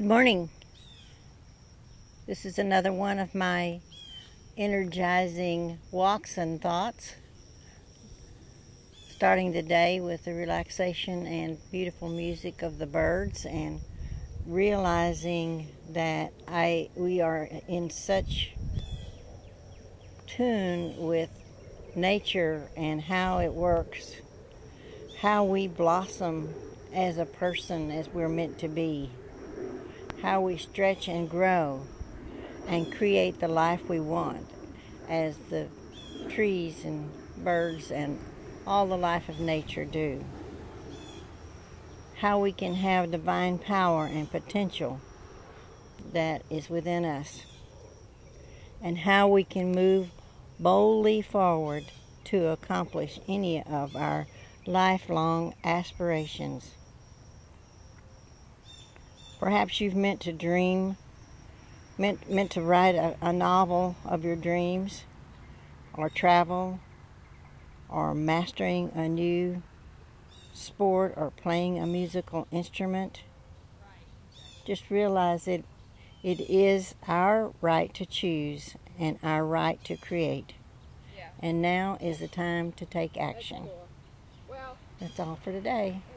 Good morning. This is another one of my energizing walks and thoughts. Starting the day with the relaxation and beautiful music of the birds and realizing that we are in such tune with nature and how it works, how we blossom as a person as we're meant to be, how we stretch and grow and create the life we want as the trees and birds and all the life of nature do. How we can have divine power and potential that is within us, and how we can move boldly forward to accomplish any of our lifelong aspirations. Perhaps you've meant to dream, meant to write a novel of your dreams, or travel, or mastering a new sport, or playing a musical instrument. Just realize that it is our right to choose and our right to create. And now is the time to take action. That's all for today.